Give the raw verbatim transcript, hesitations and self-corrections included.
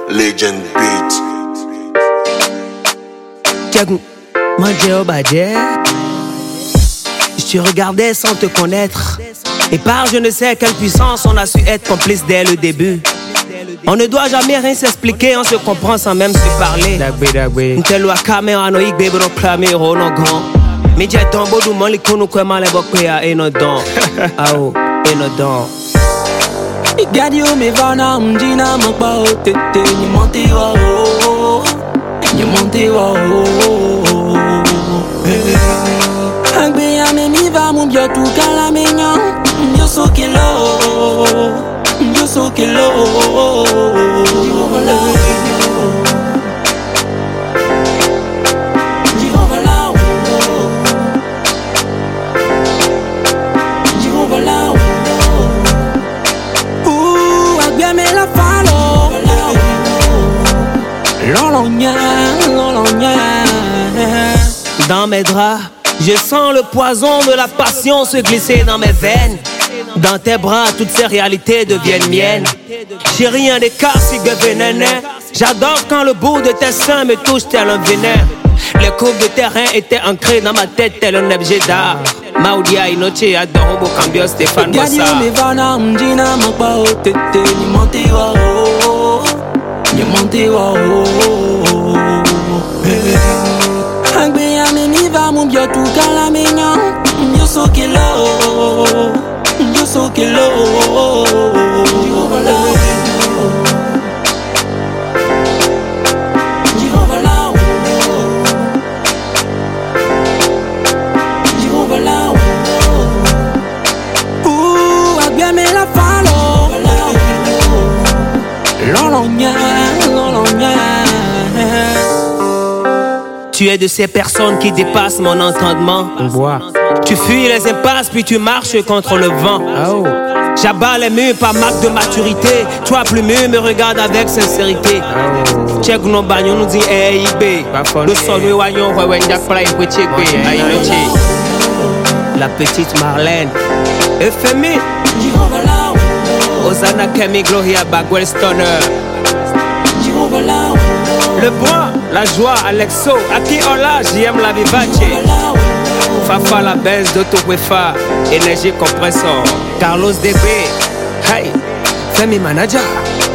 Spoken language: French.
Legend Beat. Je te regardais sans te connaître, et par je ne sais quelle puissance on a su être complice dès le début. On ne doit jamais rien s'expliquer, on se comprend sans même se parler. Ntelwa kamera no igbe bro clamer oh no gon. Me je tombo du mon likunu kwe male bokwe ya eno don. Ao eno don. Igadi o me vana mjina makba o tete ni monte wa o. Ni monte wa o. Agbe ya me mi va mon bio tu kala me nyan. Yo so kilo. Yo so kilo. Dans mes draps, je sens le poison de la passion se glisser dans mes veines. Dans tes bras, toutes ces réalités deviennent miennes. J'ai rien des cas si vénéneux. J'adore quand le bout de tes seins me touche tel un venin. Les courbes de terrain étaient ancrées dans ma tête tel un objet d'art. Maudia inoche adoro bo cambio Stéphane Bossa. Gadio me vana mjina makba o tete ni monte wa o. Ni monte wa o. Agbe ya me mi va mon bio tu kala me nyan. Yo so kilo. Yo so kilo. Tu es de ces personnes qui dépassent mon entendement. Tu fuis les impasses puis tu marches contre le vent. Oh. J'abats les murs par marque de maturité. Toi plus mieux me regarde avec sincérité. Check no bagno nous dit hey ibe. Le son we wanyo we when jack play we check be. La petite Marlène. F M I. Osana Kemi Gloria Bagwell Stoner. Le bois, la joie, Alexo, Aki Ola, J M la Vivace. Fafa la Benz d'Auto-Wefa, Énergie Compressor, Carlos D B, hey, Femi Manager.